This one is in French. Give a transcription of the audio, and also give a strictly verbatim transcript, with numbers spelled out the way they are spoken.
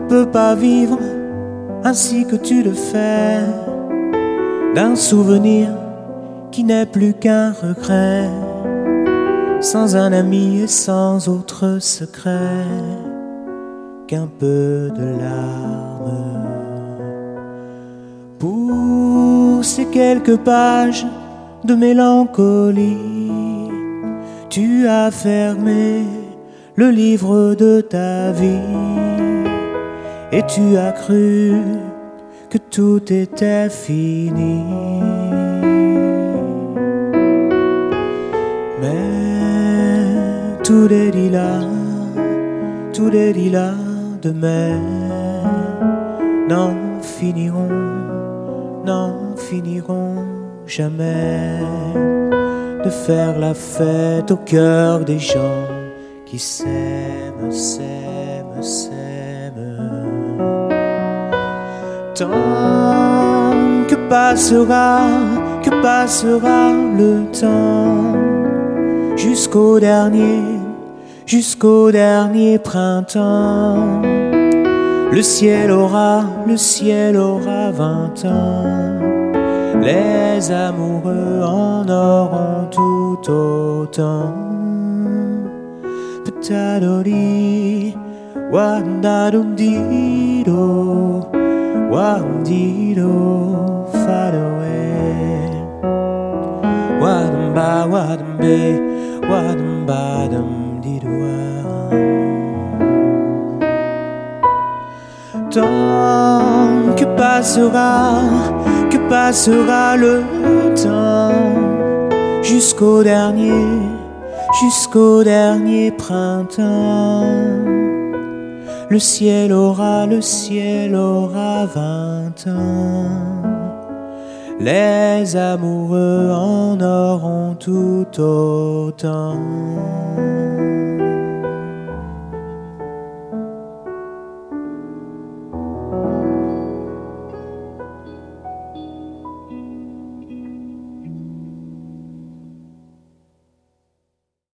peut pas vivre ainsi que tu le fais, d'un souvenir qui n'est plus qu'un regret, sans un ami et sans autre secret qu'un peu de larmes. Pour ces quelques pages de mélancolie, tu as fermé le livre de ta vie et tu as cru que tout était fini. Mais tous les lilas, tous les lilas de mai n'en finiront, n'en finiront jamais de faire la fête au cœur des gens qui s'aiment, s'aiment, s'aiment. Tant que passera, que passera le temps, jusqu'au dernier, jusqu'au dernier printemps. Le ciel aura, le ciel aura vingt ans. Les amoureux en auront tout autant. Petadori, wandadumdido, wandido, fadoe. Wadamba, wadambe, wadambadamdidoa. Tant que passera, que passera le temps, jusqu'au dernier, jusqu'au dernier printemps. Le ciel aura, le ciel aura vingt ans. Les amoureux en auront tout autant.